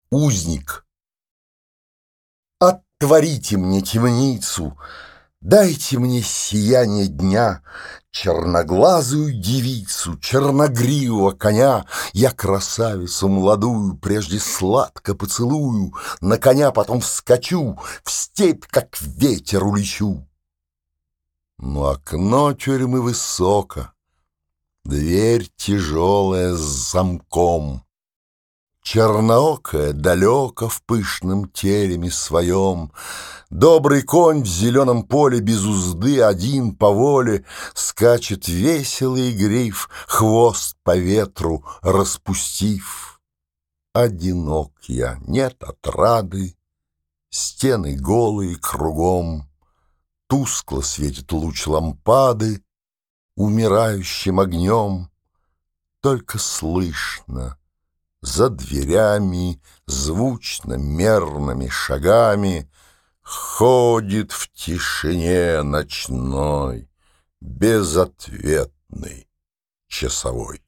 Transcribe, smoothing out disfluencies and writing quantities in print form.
Узник. Отворите мне темницу, дайте мне сияние дня, черноглазую девицу, черногривого коня. Я красавицу молодую прежде сладко поцелую, на коня потом вскочу, в степь, как ветер, улечу. Но окно тюрьмы высоко, дверь тяжелая с замком. Черноокая далеко в пышном тереме своем. Добрый конь в зеленом поле без узды один по воле скачет весело и гриф, хвост по ветру распустив. Одинок я, нет отрады, стены голые кругом, тускло светит луч лампады умирающим огнем. Только слышно за дверями звучно мерными шагами ходит в тишине ночной безответный часовой.